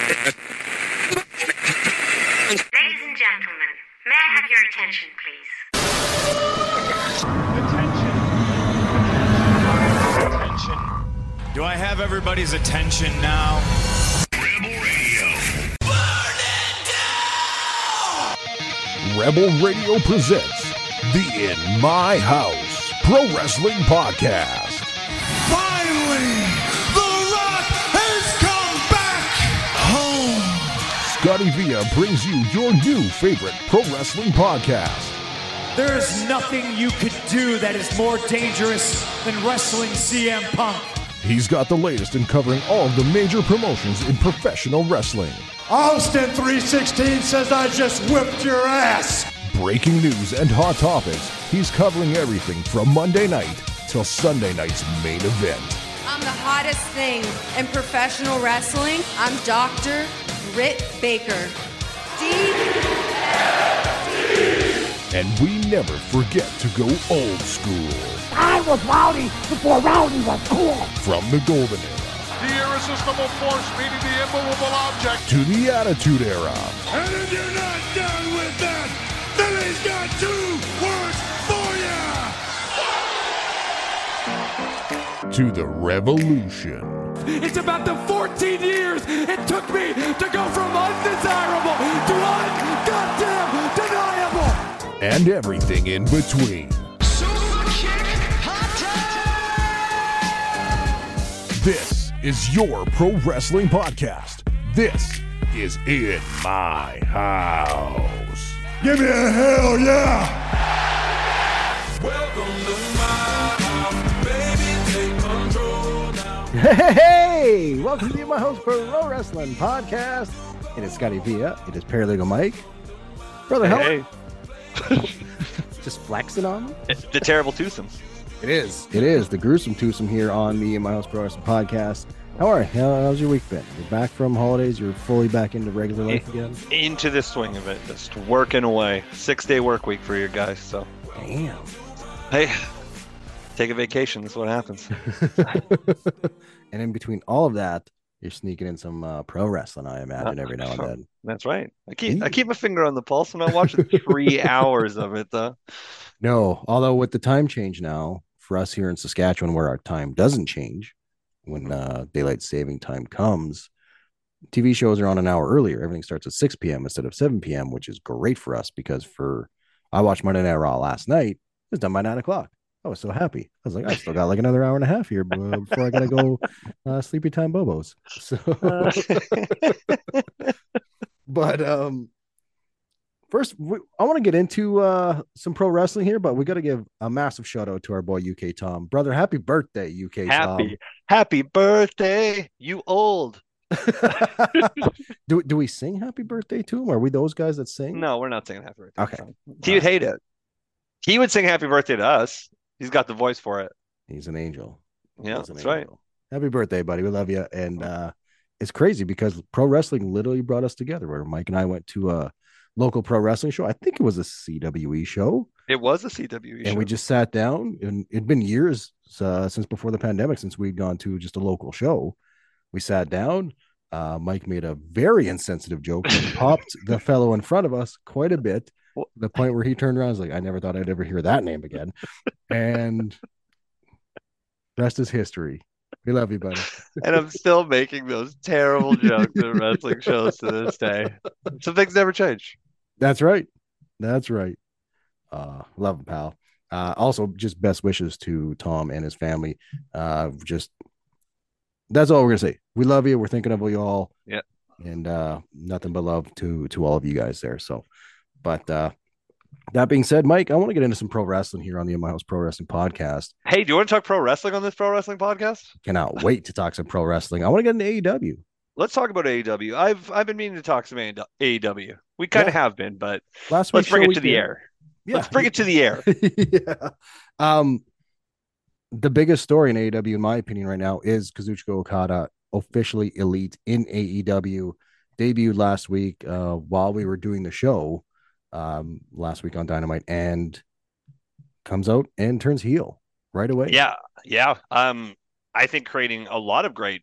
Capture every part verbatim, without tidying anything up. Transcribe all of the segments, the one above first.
Ladies and gentlemen, may I have your attention, please? Attention. Attention. Do I have everybody's attention now? Rebel Radio. Burn it down! Rebel Radio presents the In My House Pro Wrestling Podcast. Finally, The Rock has come back home. Scotty Villa brings you your new favorite pro wrestling podcast. There is nothing you could do that is more dangerous than wrestling C M Punk. He's got the latest in covering all of the major promotions in professional wrestling. Austin three sixteen says I just whipped your ass. Breaking news and hot topics. He's covering everything from Monday night till Sunday night's main event. I'm the hottest thing in professional wrestling. I'm Doctor Britt Baker. D F D. And we never forget to go old school. I was rowdy before rowdy was cool. From the golden era. The irresistible force meeting the immovable object. To the attitude era. And if you're not done with that, then he's got two words for you. To the revolution. It's about the fourteen years it took me to go from undesirable to un-goddamn deniable. And everything in between. Super kick, hot tag. This is your pro wrestling podcast. This is In My House. Give me a hell yeah. Welcome to my house, baby, take control now. Hey, welcome to the In My House Pro Wrestling Podcast. It is Scotty Villa. It is Paralegal Mike. Brother, how? Hey. Just flexing on me? It's the terrible twosome. It is. It is. The gruesome twosome here on the In My House Pro Wrestling Podcast. How are you? How, how's your week been? You're back from holidays. You're fully back into regular life again? Into the swing of it. Just working away. Six-day work week for you guys. So, damn. Hey, take a vacation. That's what happens. And in between all of that, you're sneaking in some uh, pro wrestling, I imagine, every now and then. That's right. I keep I keep my finger on the pulse. I'm not watching three hours of it, though. No, although with the time change now, for us here in Saskatchewan, where our time doesn't change, when uh, daylight saving time comes, T V shows are on an hour earlier. Everything starts at six p.m. instead of seven p.m., which is great for us because for I watched Monday Night Raw last night. It was done by nine o'clock. I was so happy. I was like, I still got like another hour and a half here before I got to go uh, sleepy time bobos. So, but um, first, we, I want to get into uh, some pro wrestling here, but we got to give a massive shout out to our boy U K Tom. Brother, happy birthday, U K Tom. Happy, happy birthday, you old. do do we sing happy birthday to him? Are we those guys that sing? No, we're not singing happy birthday. Okay. He would hate it. He would sing happy birthday to us. He's got the voice for it. He's an angel. Yeah, an that's angel. right. Happy birthday, buddy. We love you. And uh, it's crazy because pro wrestling literally brought us together where Mike and I went to a local pro wrestling show. I think it was a C W E show. It was a C W E show. And we just sat down, and it'd been years uh, since before the pandemic, since we'd gone to just a local show. We sat down. Uh, Mike made a very insensitive joke and popped the fellow in front of us quite a bit. The point where he turned around was like, I never thought I'd ever hear that name again. And rest is history. We love you, buddy. And I'm still making those terrible jokes at wrestling shows to this day. Some things never change. That's right. That's right. Uh, love him, pal. Uh, also, just best wishes to Tom and his family. Uh, just that's all we're gonna say. We love you. We're thinking of you all. Yeah. And uh, nothing but love to to all of you guys there. So. But uh, that being said, Mike, I want to get into some pro wrestling here on the In My House Pro Wrestling Podcast. Hey, do you want to talk pro wrestling on this pro wrestling podcast? Cannot wait to talk some pro wrestling. I want to get into A E W. Let's talk about A E W. I've I've been meaning to talk some A E W. We kind of yeah. have been, but Last let's bring it to did. the air. Yeah. Let's bring it to the air. yeah. Um, the biggest story in A E W, in my opinion, right now is Kazuchika Okada officially elite in A E W. Debuted last week uh, while we were doing the show. Um, last week on Dynamite, and comes out and turns heel right away. Yeah, yeah. Um, I think creating a lot of great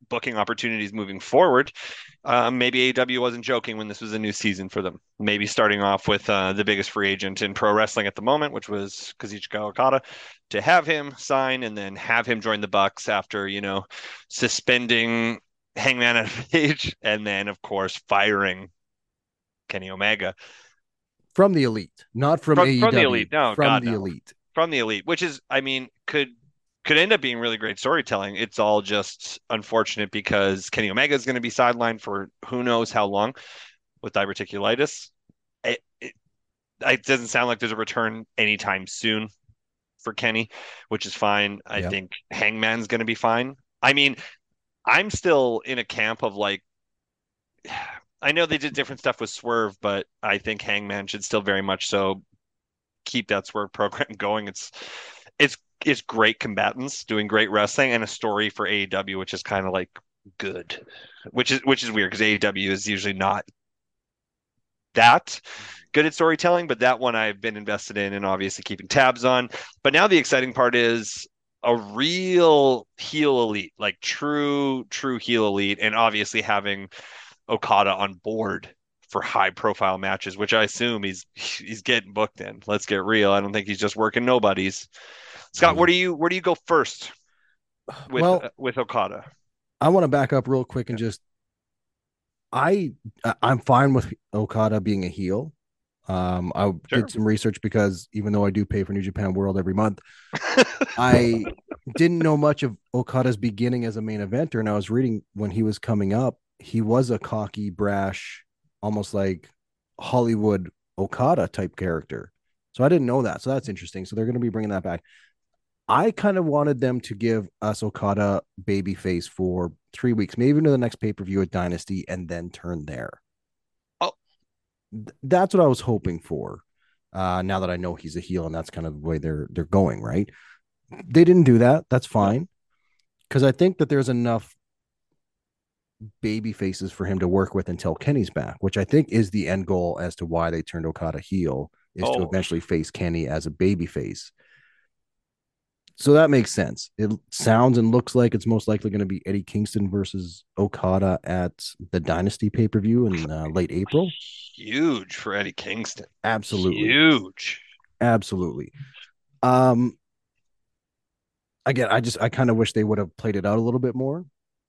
booking opportunities moving forward, um, maybe A E W wasn't joking when this was a new season for them. Maybe starting off with uh, the biggest free agent in pro wrestling at the moment, which was Kazuchika Okada, to have him sign and then have him join the Bucks after, you know, suspending Hangman Adam Page and then, of course, firing Kenny Omega. From the Elite, not from, from, A E W. From the Elite, no, from God, the no. Elite. From the Elite, which is, I mean, could could end up being really great storytelling. It's all just unfortunate because Kenny Omega is going to be sidelined for who knows how long with diverticulitis. It, it, it doesn't sound like there's a return anytime soon for Kenny, which is fine. I Yep. think Hangman's going to be fine. I mean, I'm still in a camp of like, I know they did different stuff with Swerve, but I think Hangman should still very much so keep that Swerve program going. It's it's it's great combatants doing great wrestling and a story for A E W, which is kind of like good, which is which is weird because A E W is usually not that good at storytelling, but that one I've been invested in and obviously keeping tabs on. But now the exciting part is a real heel elite, like true true heel elite, and obviously having Okada on board for high profile matches, which I assume he's he's getting booked in. Let's get real. I don't think he's just working nobodies. Scott, where do you where do you go first with Well, uh, with Okada? I want to back up real quick and just I I'm fine with Okada being a heel. Um, I Sure. did some research because even though I do pay for New Japan World every month, I didn't know much of Okada's beginning as a main eventer. And I was reading when he was coming up, he was a cocky, brash, almost like Hollywood Okada type character. So I didn't know that. So that's interesting. So they're going to be bringing that back. I kind of wanted them to give us Okada babyface for three weeks, maybe into the next pay-per-view at Dynasty, and then turn there. Oh, Th- that's what I was hoping for. Uh, now that I know he's a heel, and that's kind of the way they're they're going, right? They didn't do that. That's fine, because I think that there's enough baby faces for him to work with until Kenny's back, which I think is the end goal as to why they turned Okada heel, is to Oh. eventually face Kenny as a baby face. So that makes sense. It sounds and looks like it's most likely going to be Eddie Kingston versus Okada at the Dynasty pay-per-view in uh, late April. huge for Eddie Kingston. Absolutely. Huge. Absolutely. Um, again, I just I kind of wish they would have played it out a little bit more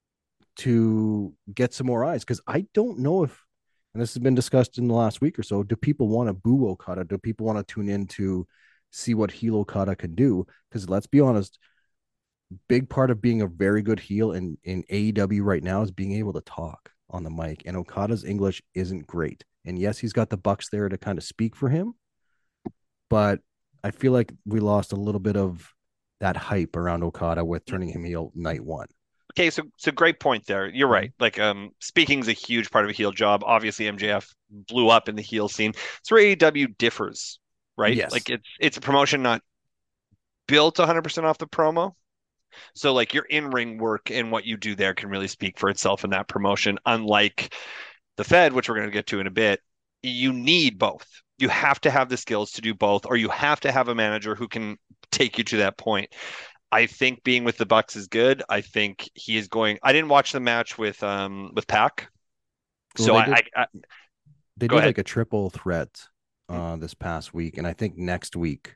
to get some more eyes, because I don't know if, and this has been discussed in the last week or so, do people want to boo Okada? Do people want to tune in to see what heel Okada can do? Because let's be honest, big part of being a very good heel in, in A E W right now is being able to talk on the mic, and Okada's English isn't great. And yes, he's got the Bucks there to kind of speak for him, but I feel like we lost a little bit of that hype around Okada with turning him heel night one. Okay, so so great point there. You're right. Like, um, speaking is a huge part of a heel job. Obviously, M J F blew up in the heel scene. It's where A E W differs, right? Yes. Like it's it's a promotion not built one hundred percent off the promo. So like your in-ring work and what you do there can really speak for itself in that promotion. Unlike the Fed, which we're going to get to in a bit, you need both. You have to have the skills to do both, or you have to have a manager who can take you to that point. I think being with the Bucks is good. I think he is going. I didn't watch the match with um with Pac, Well, so they I, did- I, I They Go did ahead. like a triple threat uh, this past week, and I think next week,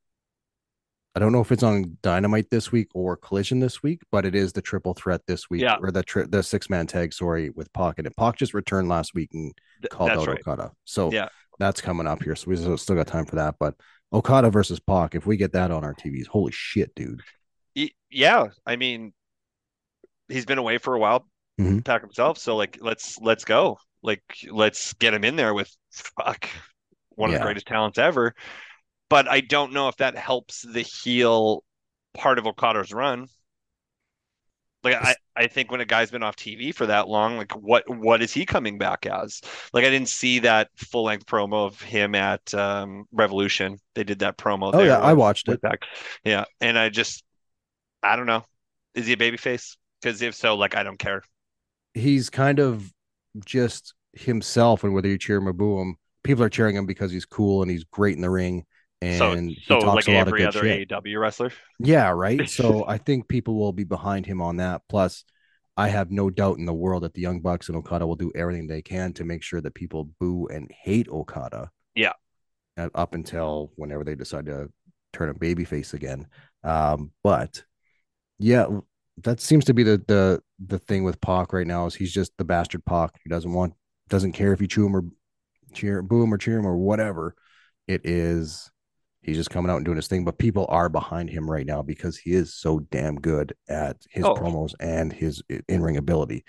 I don't know if it's on Dynamite this week or Collision this week, but it is the triple threat this week, Yeah. or the tri- the six man tag. Sorry, with Pac, and Pac just returned last week and th- called that's out right. Okada, so Yeah. that's coming up here. So we still still got time for that. But Okada versus Pac, if we get that on our T Vs, holy shit, dude! Y- Yeah, I mean, he's been away for a while, Mhm. Pac himself. So like, let's let's go. Like, let's get him in there with fuck one of Yeah. the greatest talents ever. But I don't know if that helps the heel part of Okada's run. Like, I, I think when a guy's been off T V for that long, like what what is he coming back as? Like, I didn't see that full length promo of him at um, Revolution. They did that promo. Oh there yeah, I with- watched with it. Pac. Yeah, and I just, I don't know. Is he a babyface? Because if so, like, I don't care. He's kind of just himself, and whether you cheer him or boo him, people are cheering him because he's cool and he's great in the ring, and So, he so talks like a lot of every good other shit. A E W wrestler. Yeah, right. So I think people will be behind him on that. Plus, I have no doubt in the world that the Young Bucks and Okada will do everything they can to make sure that people boo and hate Okada. Yeah. Up until whenever they decide to turn a babyface again. Um, but yeah, that seems to be the the the thing with Pac right now is he's just the bastard Pac. He doesn't want, doesn't care if you chew him or cheer, boo him or cheer him or whatever. It is, he's just coming out and doing his thing. But people are behind him right now because he is so damn good at his Oh. promos and his in ring ability.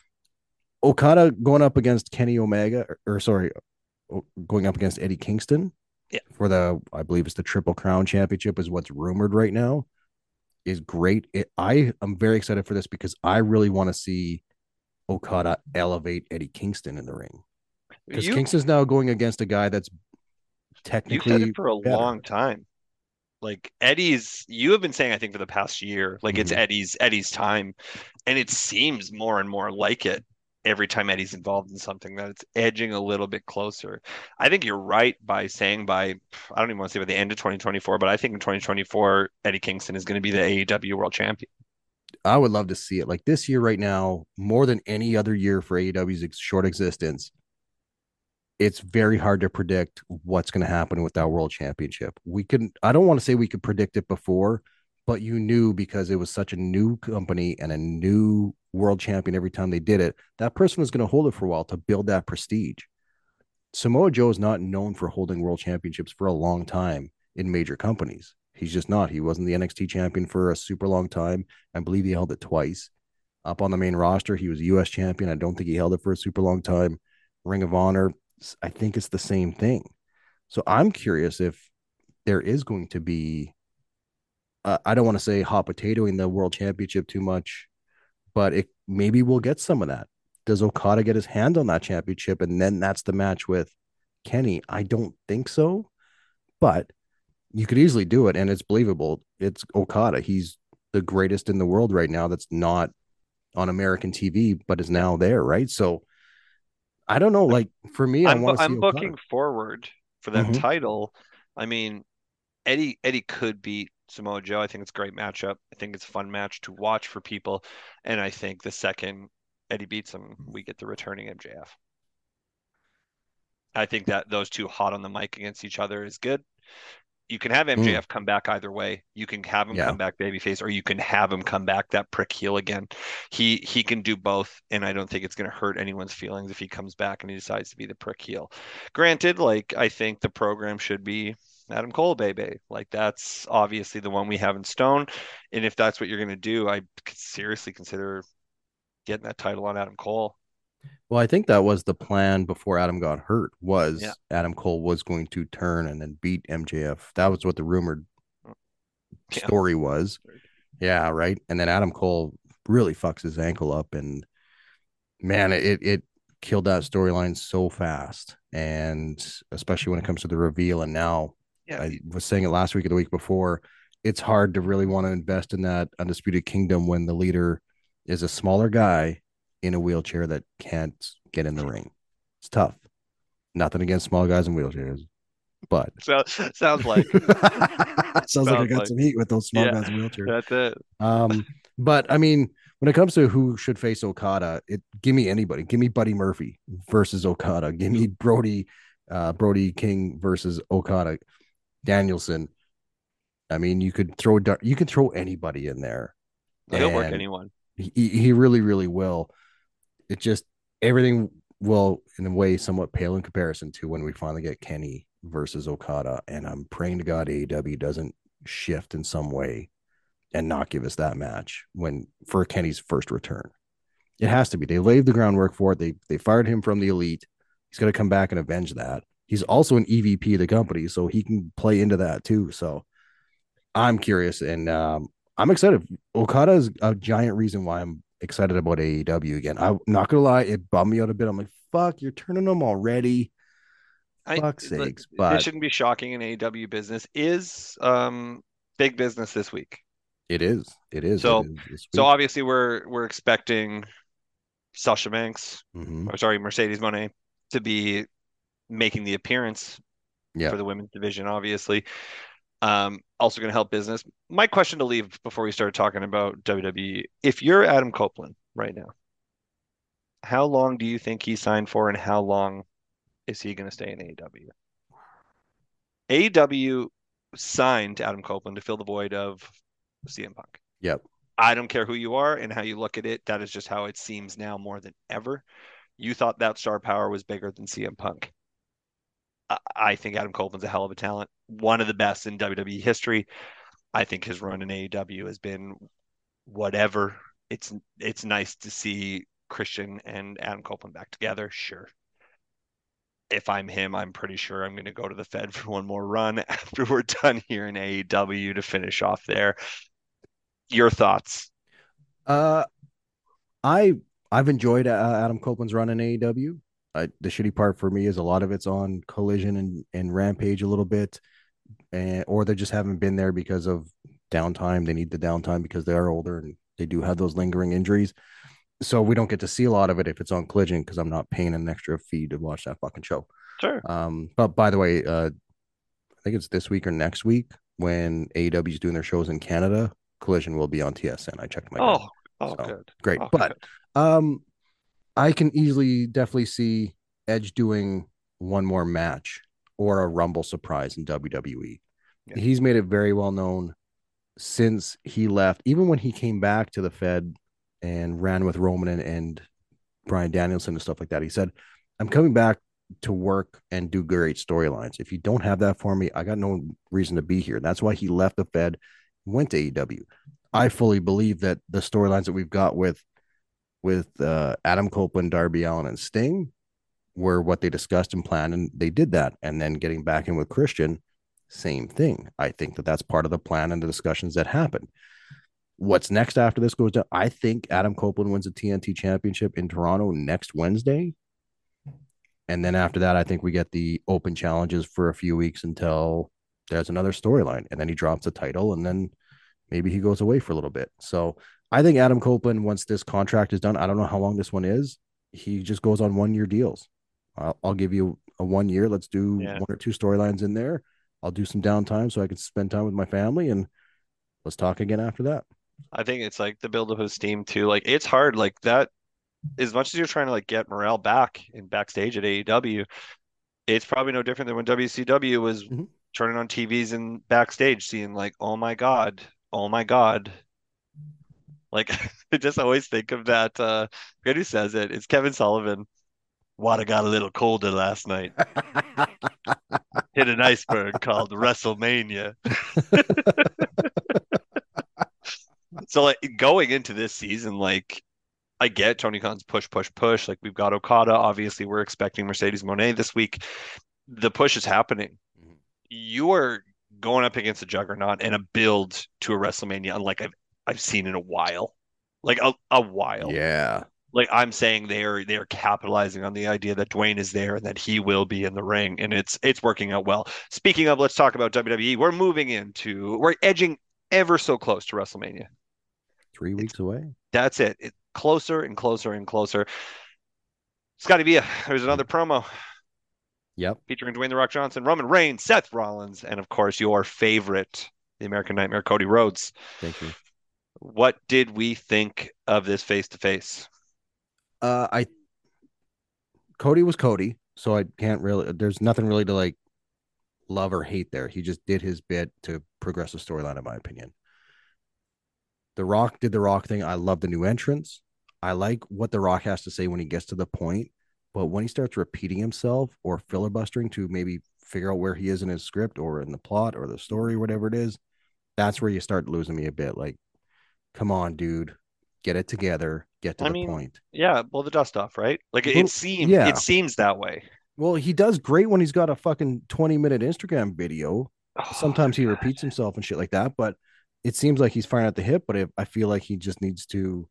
Okada going up against Kenny Omega, or, or sorry, going up against Eddie Kingston yeah. for the, I believe it's the Triple Crown Championship is what's rumored right now, is great. It, I am very excited for this because I really want to see Okada elevate Eddie Kingston in the ring. Because Kingston's now going against a guy that's technically you've said it for a better. long time. Like Eddie's, you have been saying, I think for the past year, like mm-hmm. it's Eddie's Eddie's time, and it seems more and more like it every time Eddie's involved in something, that it's edging a little bit closer. I think you're right by saying by, I don't even want to say by the end of twenty twenty-four, but I think in twenty twenty-four, Eddie Kingston is going to be the A E W World Champion. I would love to see it. Like this year right now, more than any other year for A E W's short existence, it's very hard to predict what's going to happen with that world championship. We can, I don't want to say we could predict it before, but you knew because it was such a new company and a new world champion every time they did it, that person was going to hold it for a while to build that prestige. Samoa Joe is not known for holding world championships for a long time in major companies. He's just not. He wasn't the N X T champion for a super long time. I believe he held it twice. Up on the main roster, he was U S champion. I don't think he held it for a super long time. Ring of Honor, I think it's the same thing. So I'm curious if there is going to be, uh, I don't want to say hot potato in the world championship too much, but it maybe we'll get some of that. Does Okada get his hand on that championship and then that's the match with Kenny? I don't think so, but you could easily do it and it's believable. It's Okada. He's the greatest in the world right now that's not on American T V, but is now there, right? So I don't know. Like for me, I'm, I want to see I'm Okada. looking forward for that Mhm. title. I mean, Eddie Eddie could beat Samoa Joe. I think it's a great matchup. I think it's a fun match to watch for people. And I think the second Eddie beats him, we get the returning M J F. I think that those two hot on the mic against each other is good. You can have M J F come back either way. You can have him Yeah. come back babyface, or you can have him come back that prick heel again. He he can do both, and I don't think it's going to hurt anyone's feelings if he comes back and he decides to be the prick heel. Granted, like I think the program should be Adam Cole, baby. Like that's obviously the one we have in stone, and if that's what you're going to do, I could seriously consider getting that title on Adam Cole. Well, I think that was the plan before Adam got hurt, was Yeah. Adam Cole was going to turn and then beat M J F. That was what the rumored Yeah. story was. Yeah, right. And then Adam Cole really fucks his ankle up, and man, it it killed that storyline so fast. And especially when it comes to the reveal. And now Yeah. I was saying it last week or the week before, it's hard to really want to invest in that Undisputed Kingdom when the leader is a smaller guy in a wheelchair that can't get in the ring. It's tough. Nothing against small guys in wheelchairs, but So sounds like sounds like I Sounds got like- some heat with those small Yeah. guys in wheelchairs. that's it. Um, but I mean, when it comes to who should face Okada, it give me anybody. Give me Buddy Murphy versus Okada. Give me Brody, uh, Brody King versus Okada. Danielson. I mean, you could throw you could throw anybody in there. He'll work And anyone. He he really really will. It just everything will in a way somewhat pale in comparison to when we finally get Kenny versus Okada, and I'm praying to God A E W doesn't shift in some way and not give us that match when for Kenny's first return. It has to be. They laid the groundwork for it. They they fired him from the Elite. He's going to come back and avenge that. He's also an E V P of the company, so he can play into that too. So I'm curious, and um, I'm excited. Okada is a giant reason why I'm excited about A E W again. I'm not gonna lie, it bummed me out a bit. I'm like, fuck, you're turning them already. I, Fuck's look, sakes. It But shouldn't be shocking in A E W business. Is um big business this week. it is. It is. So- it is this So week. obviously we're we're expecting Sasha Banks, Mhm. or sorry, Mercedes Moné to be making the appearance Yeah. for the women's division, obviously. Um, also going to help business. My question to leave before we start talking about W W E: if you're Adam Copeland right now. How long do you think he signed for, and how long is he going to stay in A E W? A E W signed Adam Copeland to fill the void of C M Punk. Yep. I don't care who you are and how you look at it. That is just how it seems now more than ever. You thought that star power was bigger than C M Punk. I, I think Adam Copeland's a hell of a talent. One of the best in W W E history. I think his run in A E W has been whatever. It's it's nice to see Christian and Adam Copeland back together. Sure. If I'm him, I'm pretty sure I'm going to go to the Fed for one more run after we're done here in A E W to finish off there. Your thoughts? Uh, I I've enjoyed uh, Adam Copeland's run in A E W. I, the shitty part for me is a lot of it's on Collision and, and Rampage a little bit, and or they just haven't been there because of downtime. They need the downtime because they are older and they do have those lingering injuries. So we don't get to see a lot of it if it's on Collision because I'm not paying an extra fee to watch that fucking show. Sure. Um, but by the way, uh, I think it's this week or next week when A E W is doing their shows in Canada. Collision will be on T S N. I checked my. Oh, guide. oh, so, good. Great. Oh, but good. um, I can easily definitely see Edge doing one more match or a Rumble surprise in W W E. Yeah. He's made it very well known since he left, even when he came back to the Fed and ran with Roman and, and Bryan Danielson and stuff like that. He said, I'm coming back to work and do great storylines. If you don't have that for me, I got no reason to be here. That's why he left the Fed, went to A E W. I fully believe that the storylines that we've got with with uh, Adam Copeland, Darby Allin, and Sting were what they discussed and planned, and they did that. And then getting back in with Christian, same thing. I think that that's part of the plan and the discussions that happened. What's next after this goes down? I think Adam Copeland wins a T N T championship in Toronto next Wednesday. And then after that, I think we get the open challenges for a few weeks until there's another storyline. And then he drops the title, and then maybe he goes away for a little bit. So I think Adam Copeland, once this contract is done, I don't know how long this one is. He just goes on one-year deals. I'll, I'll give you a one year. Let's do yeah. one or two storylines in there. I'll do some downtime so I can spend time with my family, and let's talk again after that. I think it's like the buildup of steam too. Like it's hard, like that. As much as you're trying to like get morale back in backstage at A E W, it's probably no different than when W C W was mm-hmm. turning on T Vs and backstage, seeing like, oh my god, oh my god. Like I just always think of that. Uh, forget who says it. It's Kevin Sullivan. Water got a little colder last night. Hit an iceberg called WrestleMania. So like going into this season, like I get Tony Khan's push, push, push. Like we've got Okada. Obviously, we're expecting Mercedes Moné this week. The push is happening. Mm-hmm. You are going up against a juggernaut and a build to a WrestleMania unlike I've I've seen in a while. Like a, a while. Yeah. Like I'm saying they're they're capitalizing on the idea that Dwayne is there and that he will be in the ring, and it's it's working out well. Speaking of, let's talk about W W E. We're moving into we're edging ever so close to WrestleMania. Three weeks it's, away. That's it. It's closer and closer and closer. Scotty Villa, there's another promo. Yep. Featuring Dwayne The Rock Johnson, Roman Reigns, Seth Rollins, and of course your favorite, the American Nightmare, Cody Rhodes. Thank you. What did we think of this face-to-face? Uh, I Cody was Cody, so I can't really. There's nothing really to like love or hate there. He just did his bit to progress the storyline, in my opinion. The Rock did the Rock thing. I love the new entrance. I like what the Rock has to say when he gets to the point, but when he starts repeating himself or filibustering to maybe figure out where he is in his script or in the plot or the story, whatever it is, that's where you start losing me a bit. Like, come on, dude, get it together. Get to I the mean, point. Yeah, blow the dust off, right? Like it, well, it seems, yeah. it seems that way. Well, he does great when he's got a fucking twenty minute Instagram video. Oh, Sometimes he repeats himself and shit like that, but it seems like he's firing at the hip. But if, I feel like he just needs to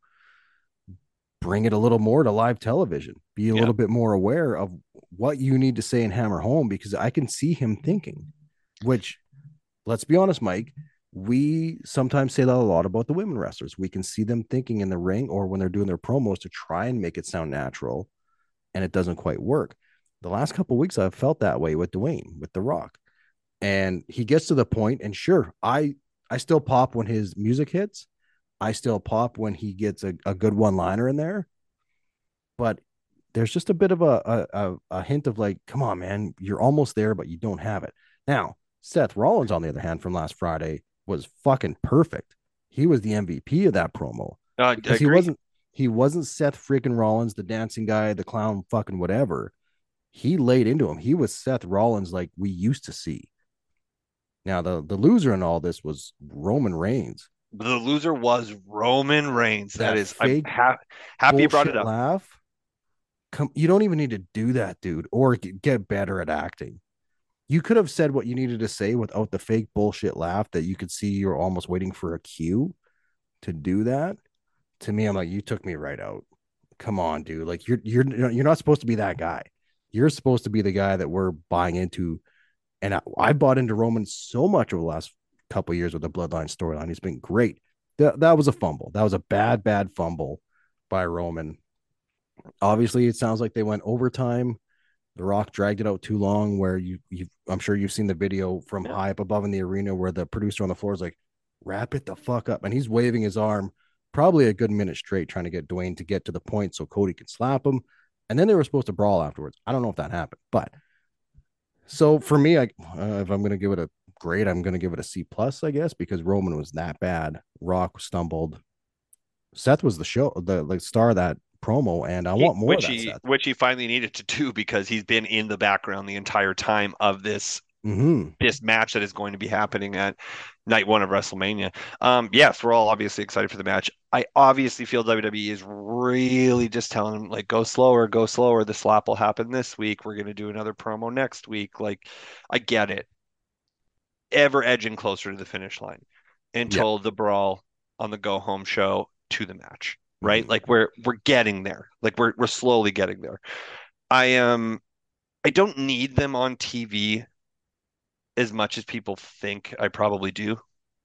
bring it a little more to live television. Be a yeah. little bit more aware of what you need to say and hammer home, because I can see him thinking. Which, let's be honest, Mike. We sometimes say that a lot about the women wrestlers. We can see them thinking in the ring or when they're doing their promos to try and make it sound natural, and it doesn't quite work. The last couple of weeks, I've felt that way with Dwayne, with The Rock, and he gets to the point, and sure, I I still pop when his music hits, I still pop when he gets a, a good one liner in there. But there's just a bit of a, a a hint of like, come on, man, you're almost there, but you don't have it. Now, Seth Rollins, on the other hand, from last Friday was fucking perfect. He was the M V P of that promo. Uh, because he wasn't he wasn't Seth freaking Rollins, the dancing guy, the clown, fucking whatever. He laid into him. He was Seth Rollins like we used to see. Now, the, the loser in all this was Roman Reigns. The loser was Roman Reigns. that, that is, I'm ha- happy you brought it up. Laugh. Come, you don't even need to do that, dude, or get better at acting. You could have said what you needed to say without the fake bullshit laugh that you could see you're almost waiting for a cue to do that. To me, I'm like, you took me right out. Come on, dude. Like you're you're you're not supposed to be that guy. You're supposed to be the guy that we're buying into. And I, I bought into Roman so much over the last couple of years with the Bloodline storyline. He's been great. That that was a fumble. That was a bad, bad fumble by Roman. Obviously, it sounds like they went overtime. The Rock dragged it out too long. Where you, you, I'm sure you've seen the video from high up above in the arena where the producer on the floor is like, "Wrap it the fuck up," and he's waving his arm, probably a good minute straight, trying to get Dwayne to get to the point so Cody can slap him. And then they were supposed to brawl afterwards. I don't know if that happened, but so for me, I uh, if I'm going to give it a grade, I'm going to give it a C plus, I guess, because Roman was that bad. Rock stumbled. Seth was the show, the like star of that promo, and I he, want more which of that he Seth. which he finally needed to do because he's been in the background the entire time of this mm-hmm. this match that is going to be happening at night one of WrestleMania. Um, yes, we're all obviously excited for the match. I obviously feel W W E is really just telling him like, go slower, go slower. The slap will happen this week. We're going to do another promo next week. Like, I get it. Ever edging closer to the finish line until yep. the brawl on the go home show to the match, right? Mm-hmm. Like we're we're getting there. Like we're we're slowly getting there. I am. Um, I don't need them on T V as much as people think I probably do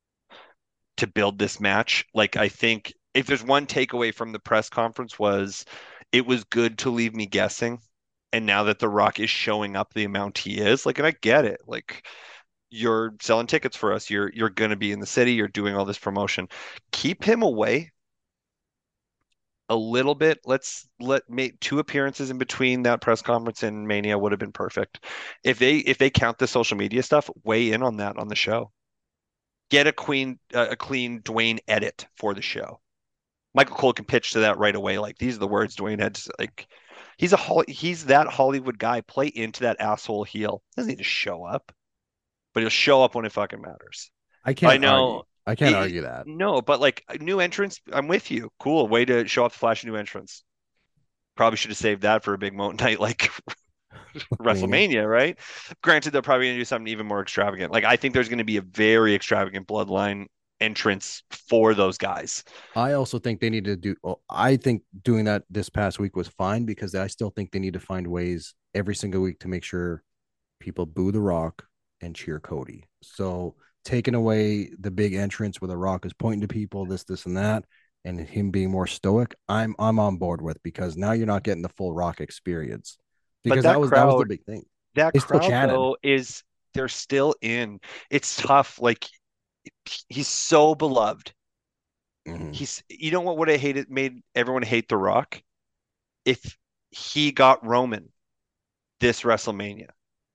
to build this match. Like, I think if there's one takeaway from the press conference was it was good to leave me guessing. And now that The Rock is showing up the amount he is, like, and I get it. Like, you're selling tickets for us. You're, you're going to be in the city. You're doing all this promotion. Keep him away a little bit. Let's let make two appearances in between that press conference and Mania would have been perfect. If they if they count the social media stuff, weigh in on that on the show. Get a queen uh, a clean Dwayne edit for the show. Michael Cole can pitch to that right away. Like, these are the words Dwayne had to, like, he's a he's that Hollywood guy. Play into that asshole heel. Doesn't need to show up, but he'll show up when it fucking matters. I can't. I know. Argue. I can't it, argue that. No, but like new entrance, I'm with you. Cool. Way to show off the flash of new entrance. Probably should have saved that for a big moment night like WrestleMania, right? Granted, they're probably going to do something even more extravagant. Like, I think there's going to be a very extravagant bloodline entrance for those guys. I also think they need to do, well, I think doing that this past week was fine because I still think they need to find ways every single week to make sure people boo The Rock and cheer Cody. So taking away the big entrance where The Rock is pointing to people, this, this, and that, and him being more stoic, I'm I'm on board with, because now you're not getting the full Rock experience. Because that, that was crowd, that was the big thing. That they crowd though is they're still in. It's tough. Like, he's so beloved. Mm-hmm. He's you know what would have hated made everyone hate The Rock? If he got Roman this WrestleMania.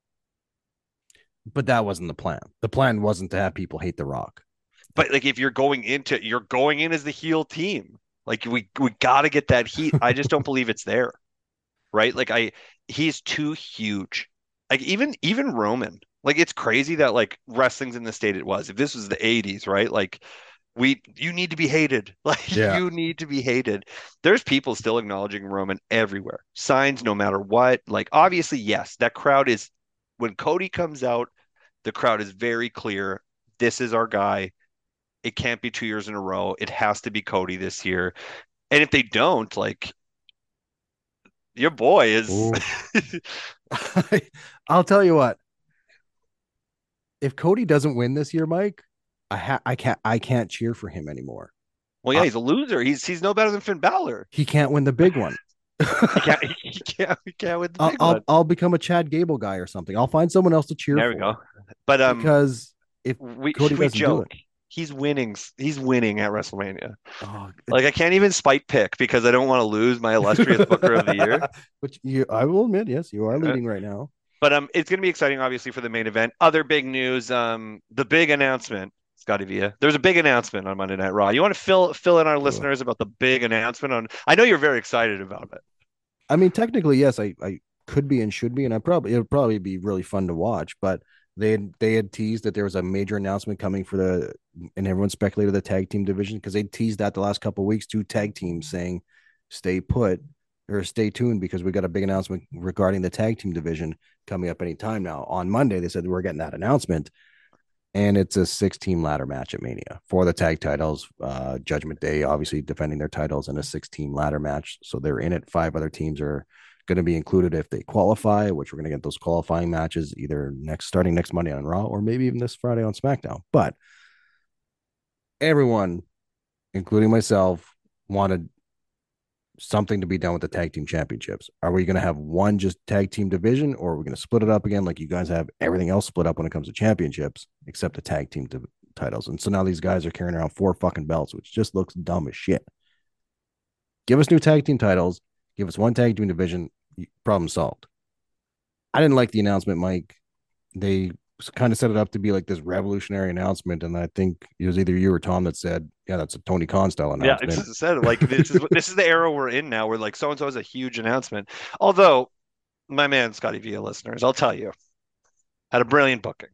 But that wasn't the plan. The plan wasn't to have people hate The Rock. But like, if you're going into, you're going in as the heel team. Like, we we got to get that heat. I just don't believe it's there, right? Like, I he's too huge. Like, even even Roman. Like, it's crazy that like wrestling's in the state it was. If this was the eighties, right? Like, we you need to be hated. Like, yeah. you need to be hated. There's people still acknowledging Roman everywhere. Signs, no matter what. Like, obviously, yes, that crowd is. When Cody comes out, the crowd is very clear. This is our guy. It can't be two years in a row. It has to be Cody this year. And if they don't, like, your boy is. I'll tell you what. If Cody doesn't win this year, Mike, I ha- I can't I can't cheer for him anymore. Well, yeah, uh, he's a loser. He's he's no better than Finn Balor. He can't win the big one. he can't, he can't, he can't win the big I'll, one. I'll, I'll become a Chad Gable guy or something. I'll find someone else to cheer there for. There we go. But um, because if we, Cody we doesn't joke, do it, he's winning. He's winning at WrestleMania. Oh, like I can't even spite pick because I don't want to lose my illustrious Booker of the Year. Which you, I will admit, yes, you are leading right now. But um, it's going to be exciting, obviously, for the main event. Other big news, um, the big announcement, Scotty Villa. There's a big announcement on Monday Night Raw. You want to fill fill in our listeners about the big announcement on? I know you're very excited about it. I mean, technically, yes, I, I could be and should be, and I probably it would probably be really fun to watch. But they had they had teased that there was a major announcement coming for the, and everyone speculated the tag team division because they teased that the last couple of weeks. Two tag teams saying, "Stay put." Or stay tuned because we got a big announcement regarding the tag team division coming up anytime now. On Monday, they said we're getting that announcement, and it's a six-team ladder match at Mania for the tag titles. Uh, Judgment Day, obviously defending their titles in a six-team ladder match, so they're in it. Five other teams are going to be included if they qualify, which we're going to get those qualifying matches either next starting next Monday on Raw or maybe even this Friday on SmackDown. But everyone, including myself, wanted something to be done with the tag team championships. Are we going to have one just tag team division, or are we going to split it up again like you guys have everything else split up when it comes to championships except the tag team t- titles? And so now these guys are carrying around four fucking belts, which just looks dumb as shit. Give us new tag team titles. Give us one tag team division. Problem solved. I didn't like the announcement, Mike. They kind of set it up to be like this revolutionary announcement, and I think it was either you or Tom that said, "Yeah, that's a Tony Khan style announcement." Yeah, it's said like this is this is the era we're in now. Where like so and so is a huge announcement. Although, my man Scotty Villa listeners, I'll tell you, had a brilliant booking.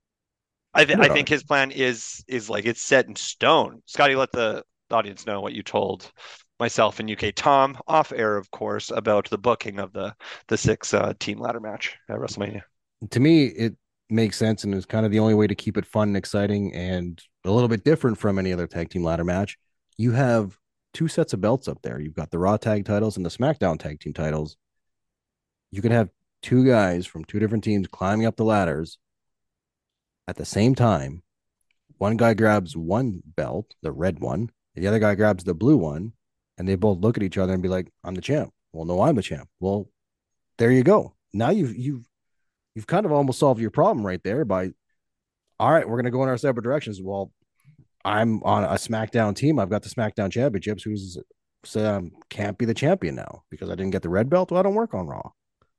I th- I think his plan is is like it's set in stone. Scotty, let the audience know what you told myself and U K Tom off air, of course, about the booking of the the six uh, team ladder match at WrestleMania. To me, it makes sense, and it's kind of the only way to keep it fun and exciting and a little bit different from any other tag team ladder match. You have two sets of belts up there. You've got the Raw tag titles and the SmackDown tag team titles. You can have two guys from two different teams climbing up the ladders at the same time. One guy grabs one belt, the red one, and the other guy grabs the blue one, and they both look at each other and be like, "I'm the champ." Well, no, I'm the champ. Well, there you go. Now you've you've You've kind of almost solved your problem right there by, all right, we're going to go in our separate directions. Well, I'm on a SmackDown team. I've got the SmackDown championships. Who's say I can't be the champion now because I didn't get the red belt. Well, I don't work on Raw.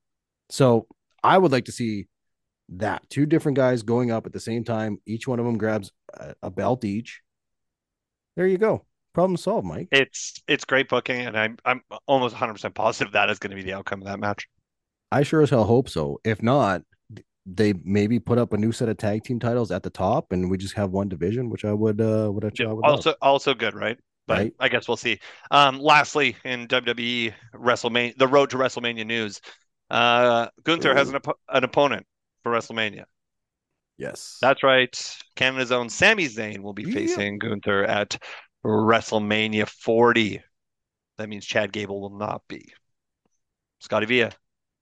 So I would like to see that two different guys going up at the same time. Each one of them grabs a, a belt each. There you go. Problem solved, Mike. It's it's great booking, and I'm I'm almost one hundred percent positive that is going to be the outcome of that match. I sure as hell hope so. If not, they maybe put up a new set of tag team titles at the top, and we just have one division, which I would, uh, would, yeah, I would also love. also good, right? But right? I guess we'll see. Um, lastly, in W W E WrestleMania, the road to WrestleMania news, uh, Gunther Ooh. has an op- an opponent for WrestleMania. Yes, that's right. Canada's own Sami Zayn will be yeah. facing Gunther at WrestleMania forty. That means Chad Gable will not be. Scotty Villa,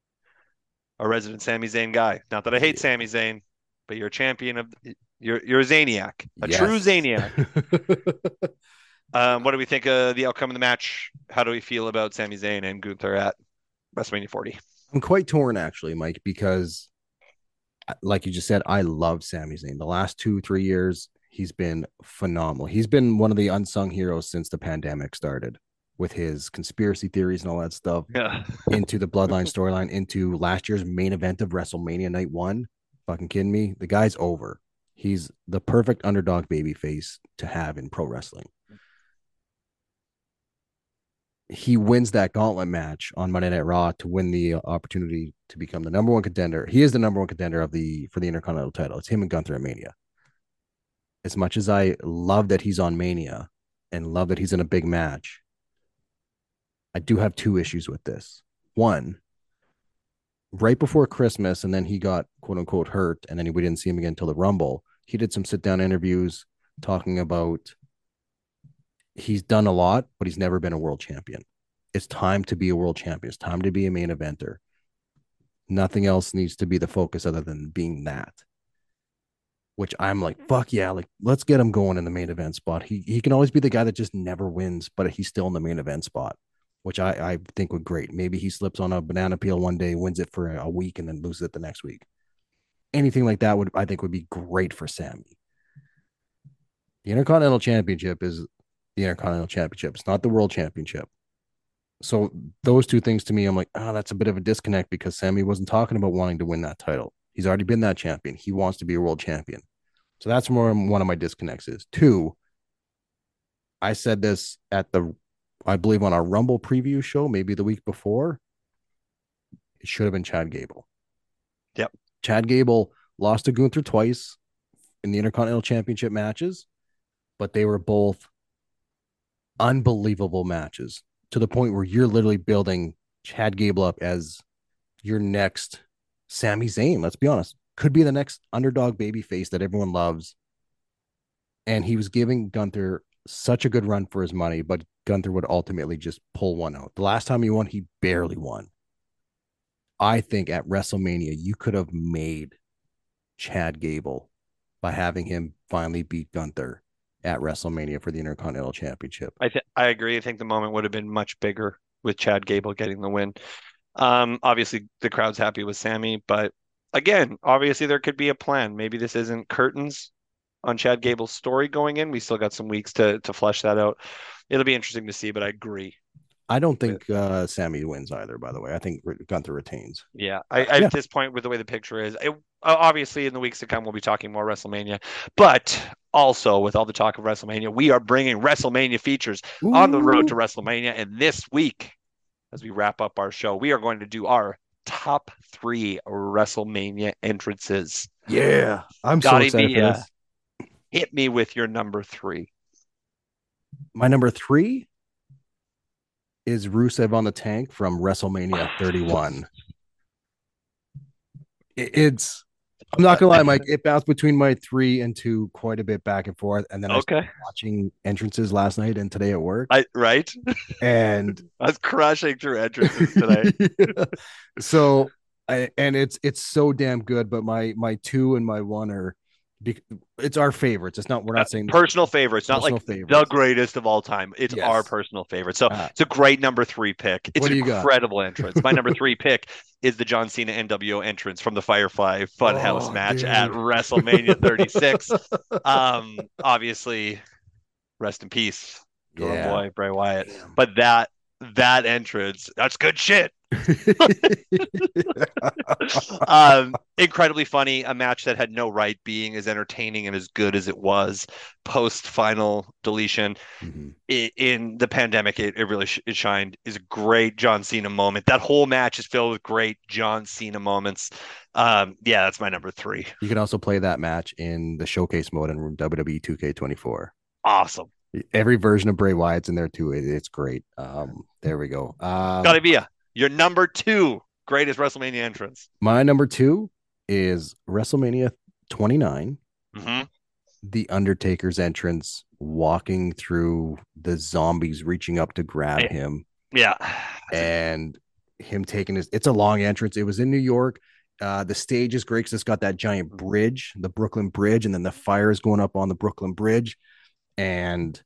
a resident Sami Zayn guy. Not that I hate yeah. Sami Zayn, but you're a champion of you're you're a Zaniac, a yes. true Zaniac. um, what do we think of the outcome of the match? How do we feel about Sami Zayn and Gunther at WrestleMania forty? I'm quite torn actually, Mike, because like you just said, I love Sami Zayn. The last two, three years, he's been phenomenal. He's been one of the unsung heroes since the pandemic started, with his conspiracy theories and all that stuff, yeah. into the Bloodline storyline, into last year's main event of WrestleMania Night One. Fucking kidding me? The guy's over. He's the perfect underdog babyface to have in pro wrestling. He wins that gauntlet match on Monday Night Raw to win the opportunity to become the number one contender. He is the number one contender of the for the Intercontinental title. It's him and Gunther at Mania. As much as I love that he's on Mania and love that he's in a big match, I do have two issues with this. One, right before Christmas, and then he got quote unquote hurt, and then we didn't see him again until the Rumble. He did some sit down interviews talking about he's done a lot, but he's never been a world champion. It's time to be a world champion. It's time to be a main eventer. Nothing else needs to be the focus other than being that. Which I'm like, fuck yeah, like let's get him going in the main event spot. He he can always be the guy that just never wins, but he's still in the main event spot, which I, I think would great. Maybe he slips on a banana peel one day, wins it for a week, and then loses it the next week. Anything like that would I think would be great for Sami. The Intercontinental Championship is the Intercontinental Championship. It's not the World Championship. So those two things to me, I'm like, oh, that's a bit of a disconnect because Sammy wasn't talking about wanting to win that title. He's already been that champion. He wants to be a world champion. So that's more one of my disconnects is. Two, I said this at the, I believe on our Rumble preview show, maybe the week before. It should have been Chad Gable. Yep. Chad Gable lost to Gunther twice in the Intercontinental Championship matches, but they were both unbelievable matches to the point where you're literally building Chad Gable up as your next Sami Zayn. Let's be honest. Could be the next underdog baby face that everyone loves. And he was giving Gunther such a good run for his money, but Gunther would ultimately just pull one out. The last time he won, he barely won. I think at WrestleMania, you could have made Chad Gable by having him finally beat Gunther at WrestleMania for the Intercontinental Championship. I th- I agree. I think the moment would have been much bigger with Chad Gable getting the win. Um, obviously, the crowd's happy with Sammy, but again, obviously there could be a plan. Maybe this isn't curtains on Chad Gable's story going in. We still got some weeks to to flesh that out. It'll be interesting to see, but I agree. I don't think uh, Sammy wins either, by the way. I think Gunther retains. Yeah, I, I, yeah. At this point, with the way the picture is, it, obviously in the weeks to come, we'll be talking more WrestleMania. But also, with all the talk of WrestleMania, we are bringing WrestleMania features Ooh. on the road to WrestleMania. And this week, as we wrap up our show, we are going to do our top three WrestleMania entrances. Yeah, I'm Scotty so excited Villa, for this. Hit me with your number three. My number three is Rusev on the Tank from WrestleMania thirty-one. It's, I'm not gonna lie, Mike, it bounced between my three and two quite a bit back and forth. And then I okay. started watching entrances last night and today at work. I right. And I was crushing through entrances today. yeah. So I and it's it's so damn good. But my my two and my one are it's our favorites. It's not, we're not saying personal favorites, not like favorites. The greatest of all time. It's yes. our personal favorite. So uh, it's a great number three pick. It's an incredible got? entrance. My number three pick is the John Cena N W O entrance from the Firefly Funhouse oh, match dude. at WrestleMania thirty-six. um, obviously, rest in peace, your yeah. boy Bray Wyatt. Damn. But that that entrance, that's good shit. um, incredibly funny, a match that had no right being as entertaining and as good as it was post final deletion. Mm-hmm. it, in the pandemic it, it really sh- it shined. Is a great John Cena moment. That whole match is filled with great John Cena moments. Um, yeah, that's my number three. You can also play that match in the showcase mode in W W E two K twenty-four. Awesome. Every version of Bray Wyatt's in there too. It, it's great. Um, there we go. Um, Scotty Villa, your number two greatest WrestleMania entrance. My number two is WrestleMania twenty-nine. Mm-hmm. The Undertaker's entrance, walking through the zombies, reaching up to grab yeah. him. Yeah. And him taking his, it's a long entrance. It was in New York. Uh, the stage is great because it's got that giant bridge, the Brooklyn Bridge, and then the fire is going up on the Brooklyn Bridge. And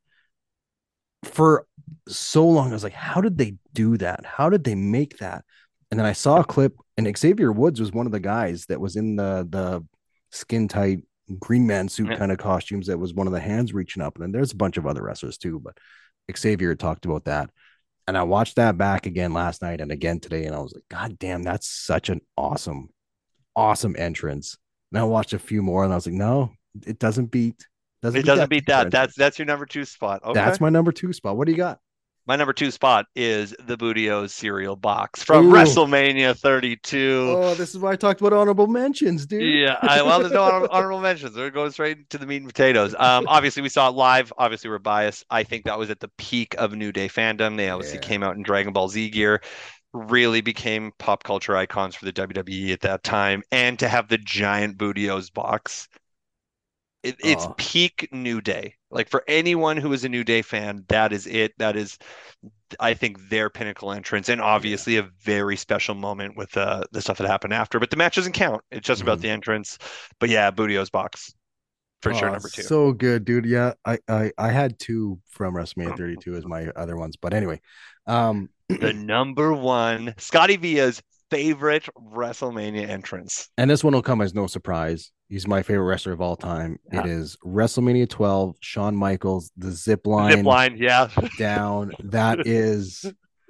for so long, I was like, how did they do that? How did they make that? And then I saw a clip, and Xavier Woods was one of the guys that was in the the skin tight green man suit yeah. kind of costumes. That was one of the hands reaching up. And then there's a bunch of other wrestlers too, but Xavier talked about that. And I watched that back again last night and again today, and I was like, God damn, that's such an awesome, awesome entrance. And I watched a few more, and I was like, no, it doesn't beat. Doesn't it beat doesn't that beat that. That's that's your number two spot. Okay. That's my number two spot. What do you got? My number two spot is the Bootio's cereal box from Ooh. WrestleMania thirty-two. Oh, this is why I talked about honorable mentions, dude. Yeah, I, well, there's no honor, honorable mentions. We're going straight to the meat and potatoes. Um, obviously, we saw it live. Obviously, we're biased. I think that was at the peak of New Day fandom. They obviously Yeah. came out in Dragon Ball Z gear, really became pop culture icons for the W W E at that time. And to have the giant Bootio's box, it, it's Oh. peak New Day. Like for anyone who is a New Day fan, that is it. That is, I think, their pinnacle entrance, and obviously a very special moment with uh, the stuff that happened after. But the match doesn't count. It's just about Mhm. the entrance. But yeah, Bootio's box for sure, Oh, number two. So good, dude. Yeah, I I, I had two from WrestleMania thirty-two as my other ones. But anyway, um, The number one, Scotty Villa's favorite WrestleMania entrance. and this one will come as no surprise. He's my favorite wrestler of all time. Yeah. It is WrestleMania twelve, Shawn Michaels, the zip line, Zip line, yeah. down. That is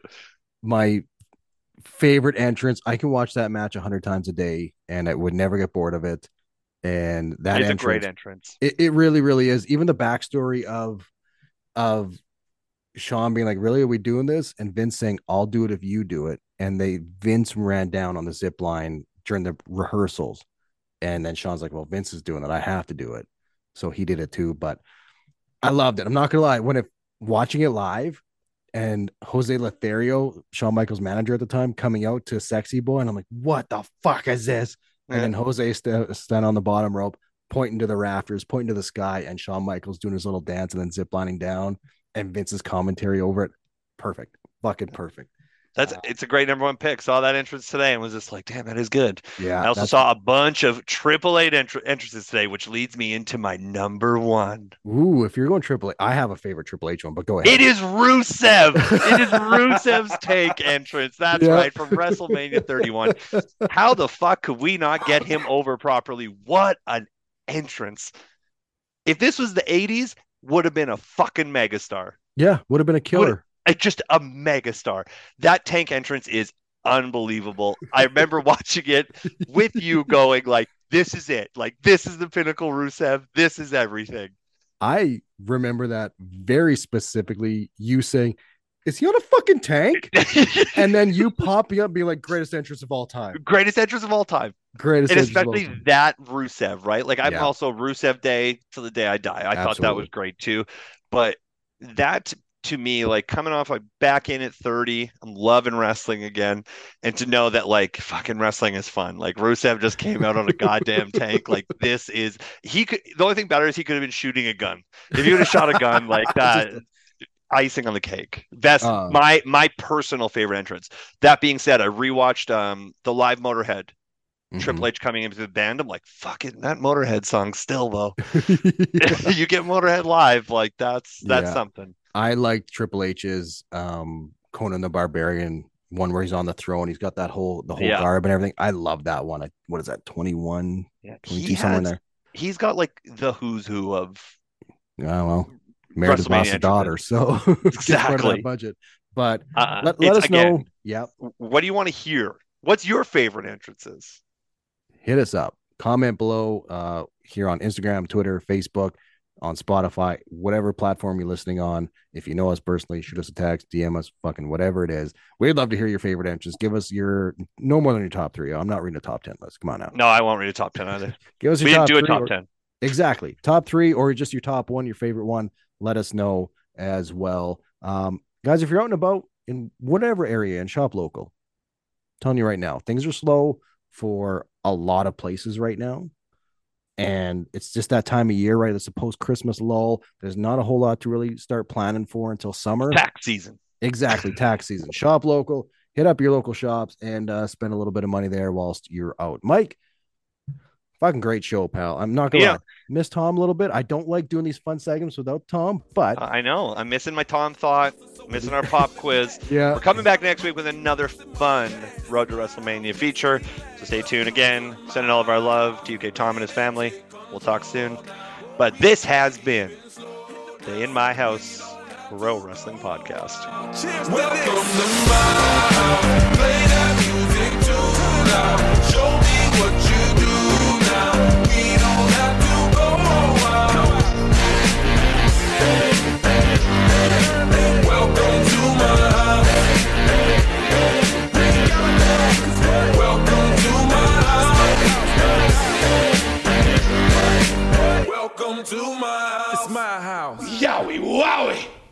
my favorite entrance. I can watch that match a hundred times a day, and I would never get bored of it. And that it's entrance, a great entrance. It, it really, really is. Even the backstory of of Shawn being like, "Really, are we doing this?" And Vince saying, "I'll do it if you do it." And they Vince ran down on the zip line during the rehearsals, and then Shawn's like, "Well, Vince is doing it. I have to do it." So he did it too. But I loved it. I'm not gonna lie. When it watching it live, and Jose Lothario, Shawn Michaels' manager at the time, coming out to Sexy Boy, and I'm like, "What the fuck is this?" And then Jose st- stand on the bottom rope, pointing to the rafters, pointing to the sky, and Shawn Michaels doing his little dance and then ziplining down, and Vince's commentary over it. Perfect. Fucking perfect. That's it's a great number one pick. Saw that entrance today and was just like, damn, that is good. Yeah. I also saw a bunch of Triple Eight entr- entrances today, which leads me into my number one. Ooh, if you're going Triple H, I have a favorite Triple H one, but go ahead. It is Rusev. It is Rusev's take entrance. That's Yeah. right, from WrestleMania thirty-one. How the fuck could we not get him over properly? What an entrance. If this was the eighties, would have been a fucking megastar. Yeah, would have been a killer. Would- Just a megastar. That tank entrance is unbelievable. I remember watching it with you going like, this is it. Like, this is the pinnacle Rusev. This is everything. I remember that very specifically, you saying, "Is he on a fucking tank?" And then you popping up being like, "Greatest entrance of all time." Greatest entrance of all time. Greatest and entrance especially of all time. that Rusev, right? Like, I'm Yeah. also Rusev Day till the day I die. I thought that was Absolutely. great too. But that to me, like coming off like back in at thirty, I'm loving wrestling again. And to know that like fucking wrestling is fun. Like Rusev just came out on a goddamn tank. Like this is he could the only thing better is he could have been shooting a gun. If he would have shot a gun like that, icing on the cake. That's Uh. my my personal favorite entrance. That being said, I rewatched um the live Motorhead. Mhm. Triple H coming into the band. I'm like, fucking that Motorhead song still though. You get Motorhead live, like that's that's Yeah. something. I liked Triple H's um, Conan the Barbarian one where he's on the throne. He's got that whole the whole Yeah. garb and everything. I love that one. I, what is that? twenty-one, Yeah, twenty-two, he somewhere in has, there. he's got like the who's who of Yeah, well, married his WrestleMania boss's daughter, so it's part of Exactly. that budget. But uh, let, let it's, us know. again, Yep. what do you want to hear? What's your favorite entrances? Hit us up. Comment below uh, here on Instagram, Twitter, Facebook, on Spotify, whatever platform you're listening on. If you know us personally, shoot us a text, D M us, fucking whatever it is. We'd love to hear your favorite entrance. Give us your no more than your top three. I'm not reading a top ten list. Come on now. No, I won't read a top ten either. Give us your We didn't top do a three top or- ten. Exactly. Top three or just your top one, your favorite one. Let us know as well. Um, guys, if you're out and about in whatever area and shop local, I'm telling you right now, things are slow for a lot of places right now. And it's just that time of year, right? It's a post-Christmas lull. There's not a whole lot to really start planning for until summer. Tax season. Exactly. Tax season. Shop local, hit up your local shops and uh, spend a little bit of money there whilst you're out. Mike, fucking great show, pal. I'm not going to Yeah. lie. Miss Tom a little bit. I don't like doing these fun segments without Tom, but I know. I'm missing my Tom Thought, missing our pop quiz. yeah. We're coming back next week with another fun Road to WrestleMania feature. So stay tuned again. Sending all of our love to U K Tom and his family. We'll talk soon. But this has been the In My House Pro Wrestling Podcast. Welcome to my house. Play that music too loud. Show me what you do now. We don't have to go out. Welcome to my house. Welcome to my house. Welcome to my house. It's my house. Yowie wowie.